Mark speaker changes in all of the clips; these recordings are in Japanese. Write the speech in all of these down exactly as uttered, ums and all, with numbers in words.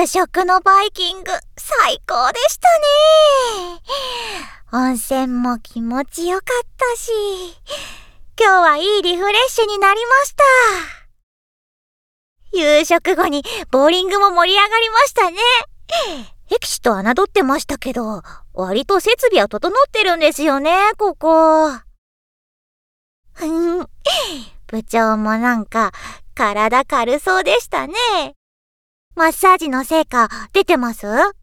Speaker 1: 夕食のバイキング最高でしたね。温泉も気持ちよかったし、今日はいいリフレッシュになりました。夕食後にボーリングも盛り上がりましたね。駅士と侮ってましたけど、割と設備は整ってるんですよね、ここ。部長もなんか体軽そうでしたね。マッサージの成果出てます？はい、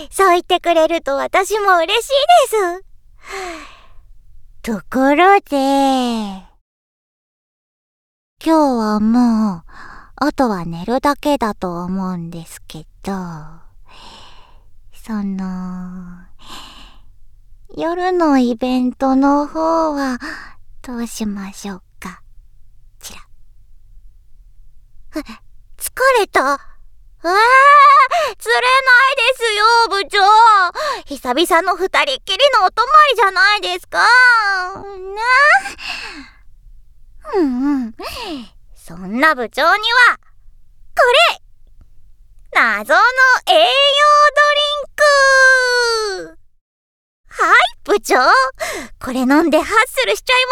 Speaker 1: そう言ってくれると私も嬉しいです。ところで、今日はもうあとは寝るだけだと思うんですけど、その夜のイベントの方はどうしましょうか。ちら。疲れた。えー、釣れないですよ、部長。久々の二人っきりのお泊まりじゃないですか。ね。うんうん。そんな部長には、これ謎の栄養ドリンク。はい、部長。これ飲んでハッスルしちゃい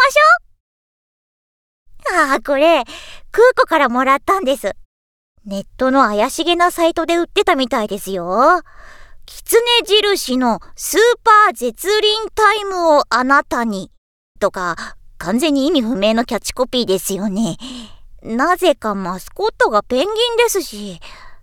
Speaker 1: ましょう。ああ、これ、空港からもらったんです。ネットの怪しげなサイトで売ってたみたいですよ。狐印のスーパー絶倫タイムをあなたに。とか、完全に意味不明のキャッチコピーですよね。なぜかマスコットがペンギンですし。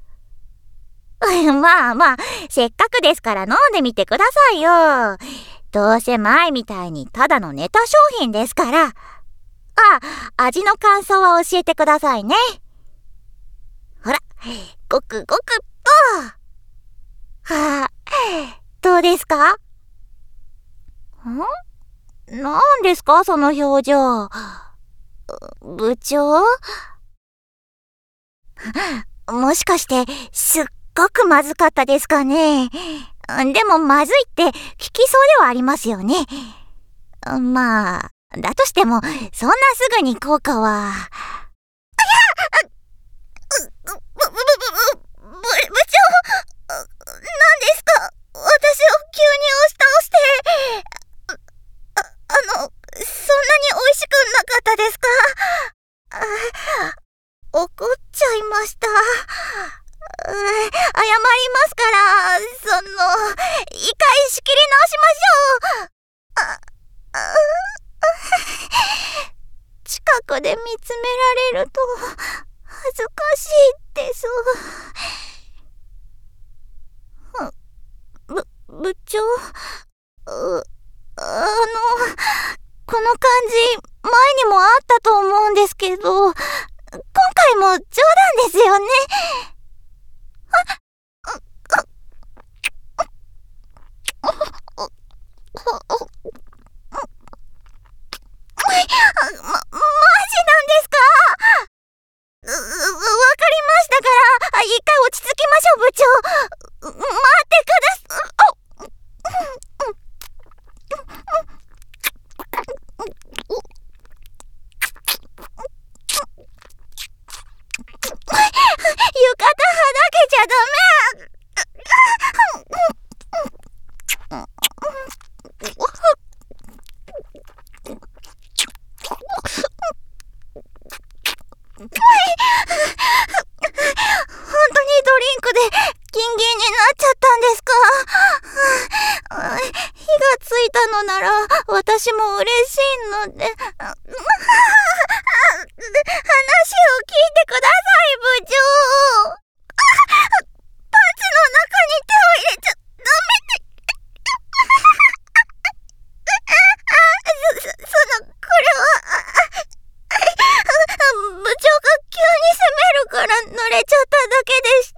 Speaker 1: まあまあ、せっかくですから飲んでみてくださいよ。どうせ前みたいにただのネタ商品ですから。あ、味の感想は教えてくださいね。ほら、ごくごくっと。はあ、どうですか？ん？何ですかその表情。部長？もしかしてすっごくまずかったですかね。でもまずいって聞きそうではありますよね。まあだとしてもそんなすぐに効果は。いや、ぶぶぶぶ部長、何ですか？私を急に押し倒して。あ、あのそんなに美味しくなかったですか？怒っちゃいました。謝りますから、その、一回仕切り直しましょう。あ、あ、近くで見つめられると恥ずかしいです。ぶ、部長、う、あの、この感じ、前にもあったと思うんですけど、今回も冗談ですよね。ま、マジなんですか？う、わかりましたから、一回落ち着きましょう、部長。待ってください。浴衣はだけちゃダメ。本当にドリンクでギンギンになっちゃったんですか？火がついたのなら私も嬉しいので。話を聞いてください、部長。パンツの中に手を入れちゃダメって。そ、その、これは、部長が急に責めるから濡れちゃっただけでして。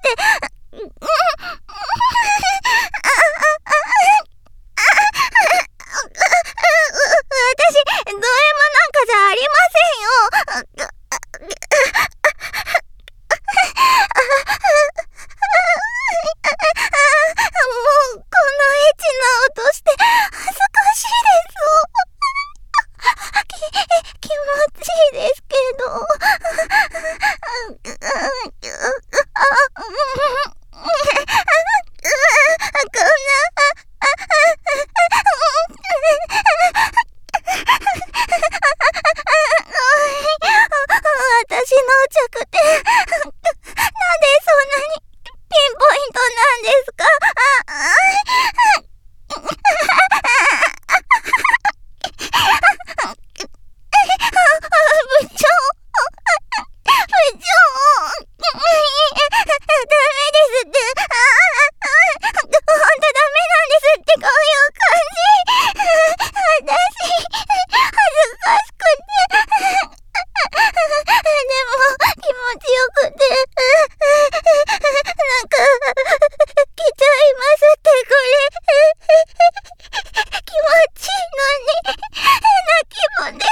Speaker 1: 私、ド M なんかじゃありませんよ。 着点、なんでそんなにピンポイントなんですか？ああ部長、部長、ダメですって、ほんとダメなんですって、こういう感じ。私、恥ずかしくて、でも気持ちよくて、なんか、来ちゃいますって、これ。気持ちいいのに、変な気分です。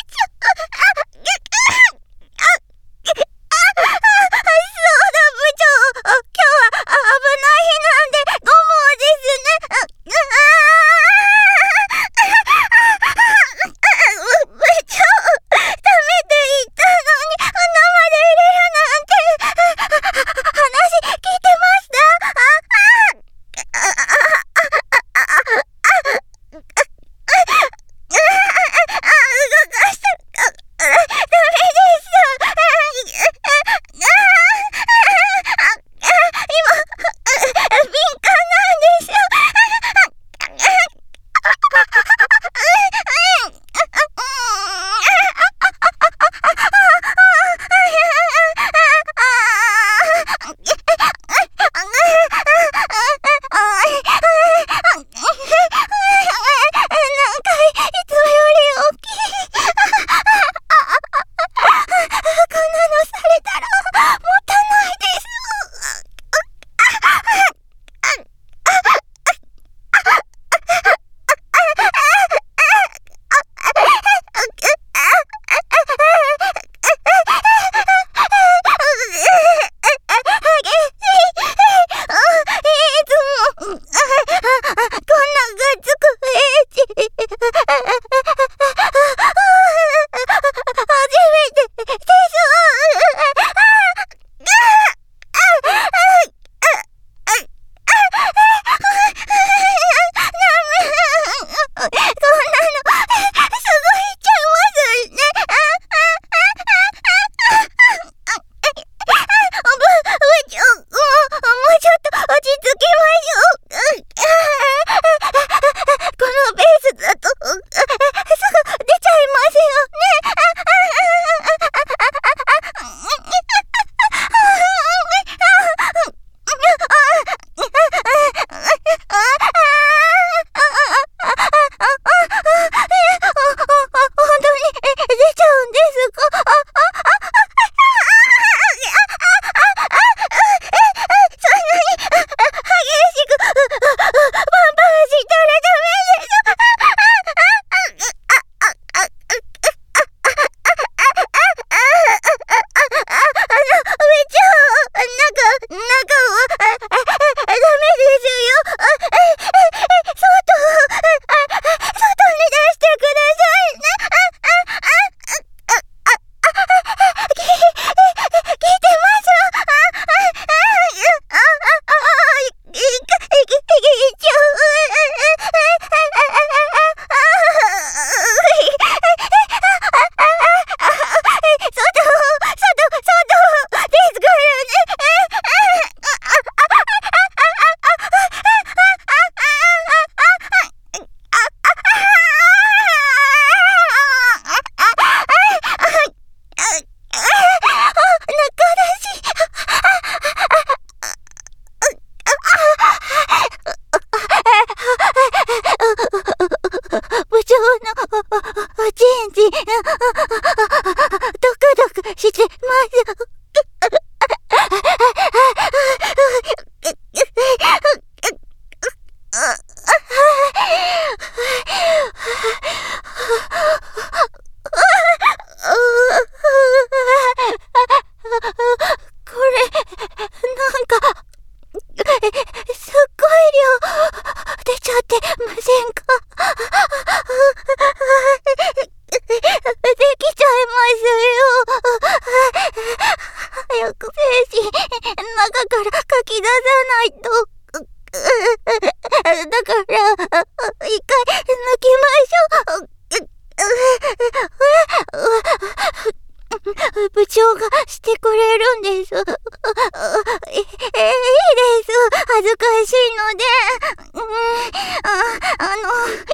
Speaker 1: 部長中からかき出さないと。だから、一回抜きましょう。部長がしてくれるんです。いいです。恥ずかしいので。あ、あの、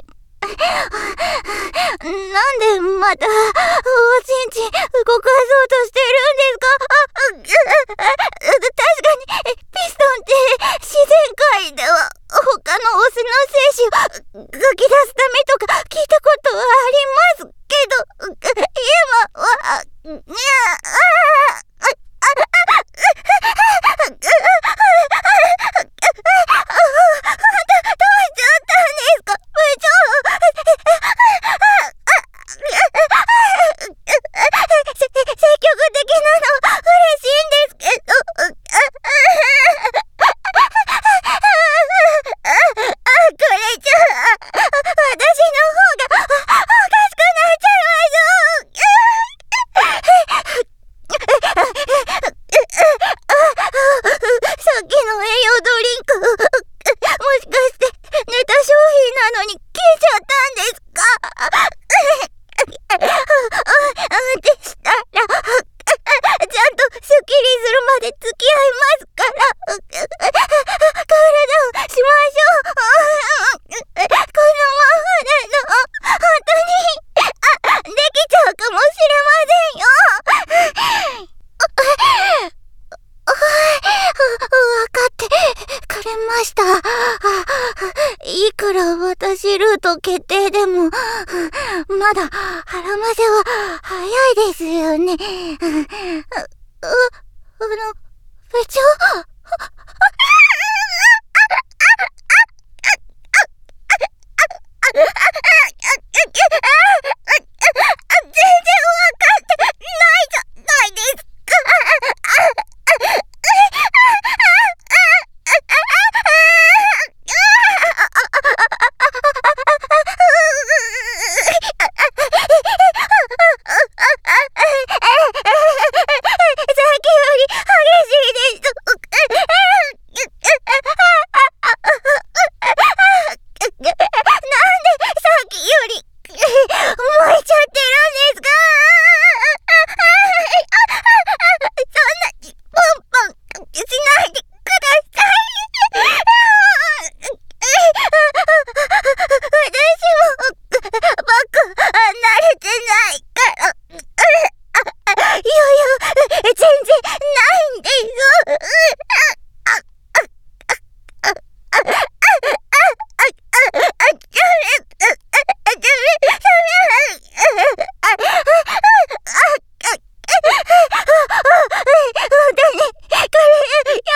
Speaker 1: なんでまたおちんちん動かそうとしてるんですか？確かにピストンって自然界では他のオスの精子を書き出すためとか聞いたことはありますけど、今はにゃいくら私ルート決定でも、まだ腹ませは早いですよね。あ、あの、部長や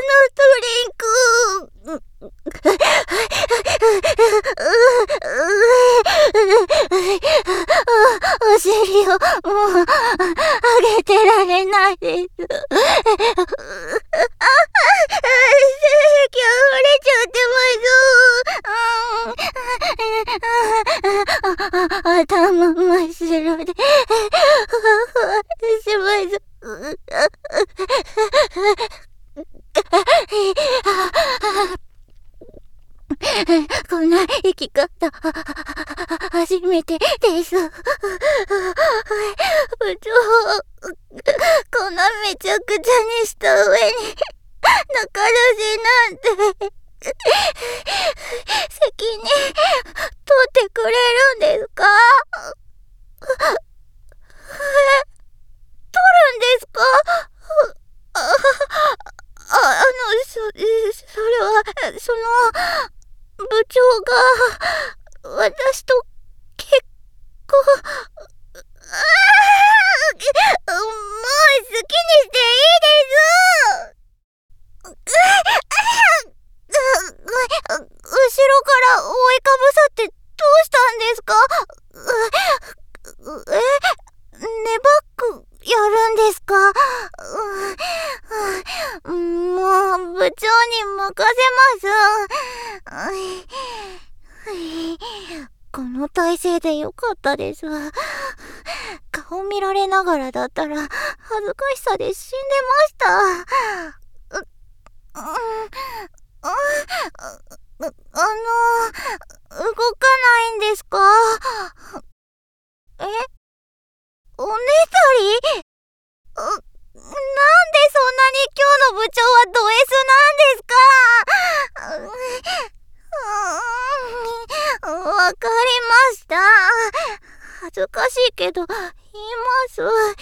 Speaker 1: のドリンク。お尻をもう上げてられないです。あ、席が折れちゃってます。頭真っ白でふわふわします。こんな生き方初めてです。部長、こんなめちゃくちゃにした上に仲出しなんて責任取ってくれるんですか？取るんですか？あ、あ、あの、そ、それは、その、部長が、私と結婚、ああ、もう好きにしていいです。後ろから覆いかぶさってどうしたんですか？え、ネバックやるんですか？もう部長に任せます。この体勢でよかったですわ。顔見られながらだったら恥ずかしさで死んでました。あの、動かないんですか？え？おねだり？なんでそんなに今日の部長はド S なんですか？わかりました。恥ずかしいけど言います。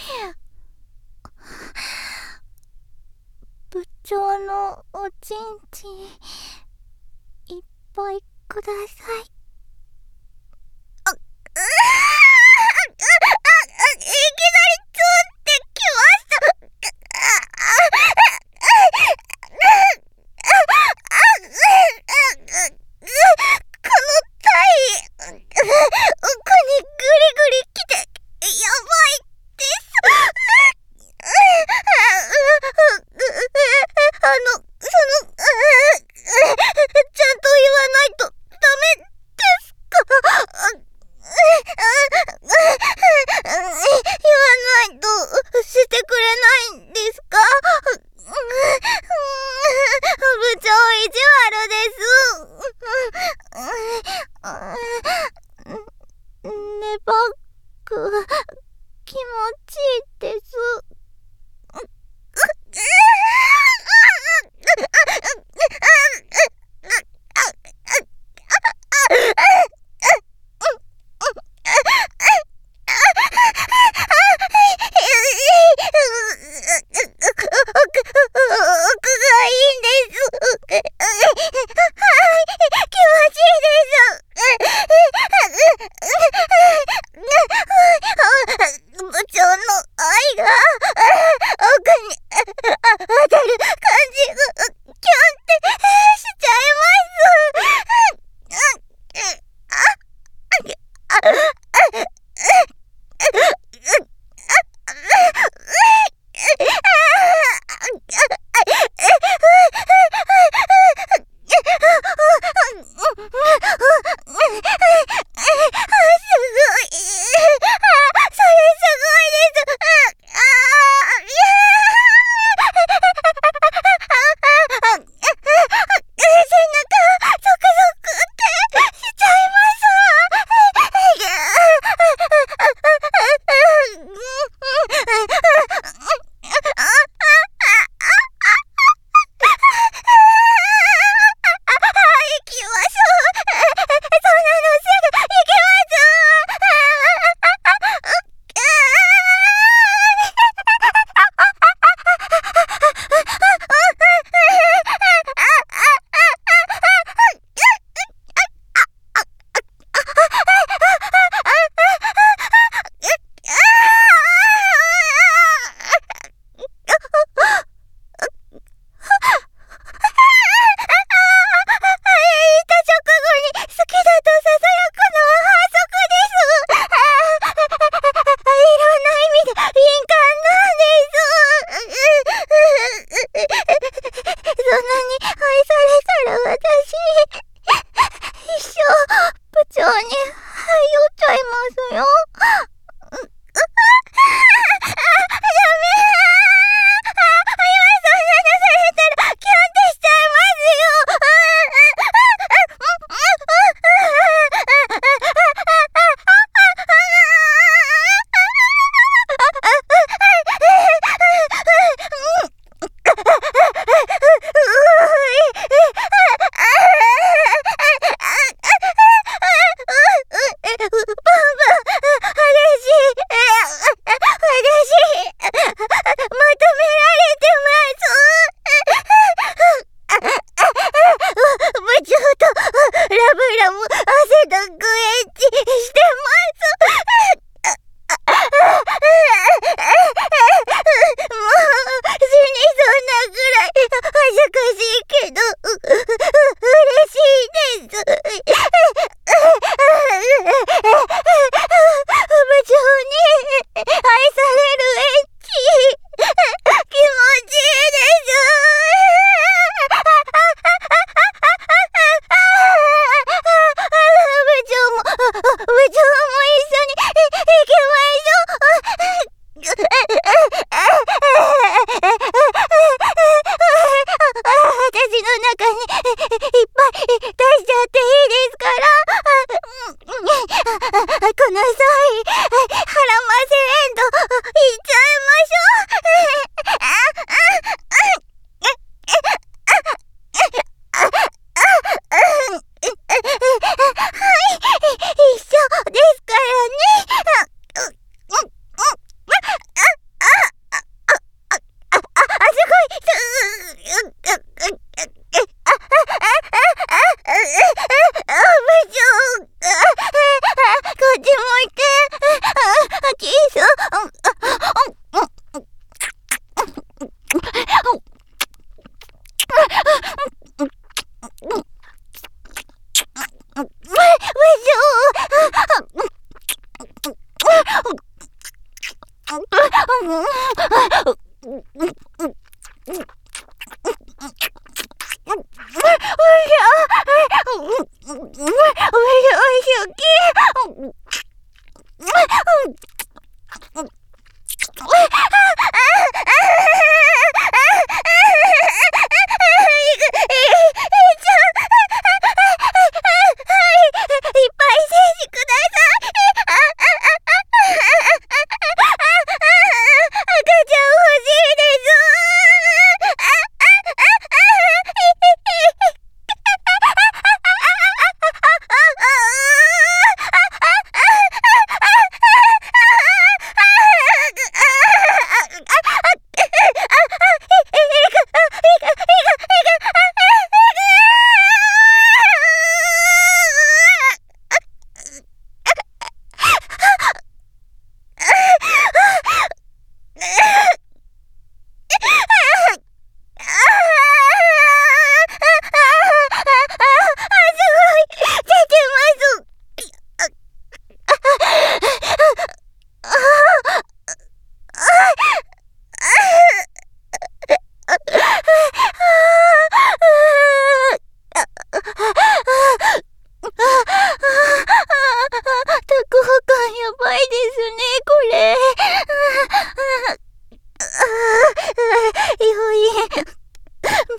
Speaker 1: 部長のおちんちんいっぱいください。あ、うぅいきなりツーってきました。この体位、奥にグリグリ来て、やばいです。あの、その、ちゃんと言わないとダメですか？言わないとしてくれないんですか？部長意地悪です。ねばっく気持ちいいです。奥がいいんです。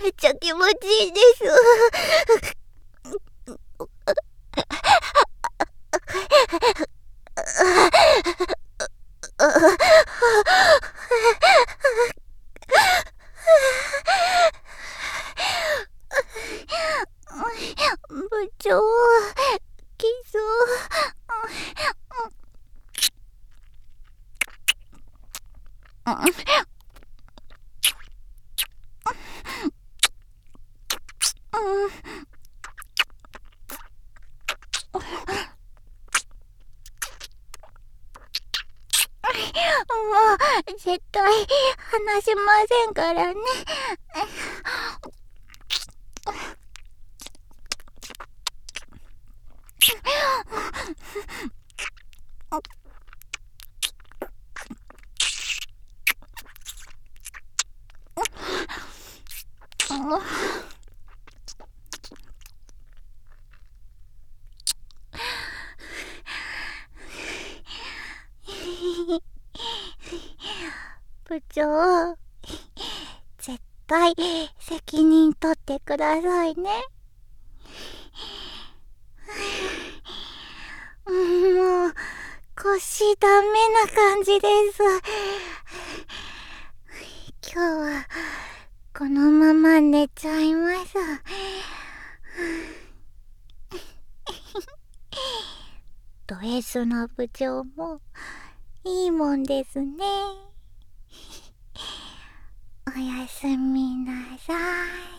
Speaker 1: めっちゃ気持ちいいです。部長、キス。もう絶対離しませんからね。部長、絶対責任取ってくださいね。もう腰ダメな感じです。今日はこのまま寝ちゃいます。ド S の部長もいいもんですね。おやすみなさい。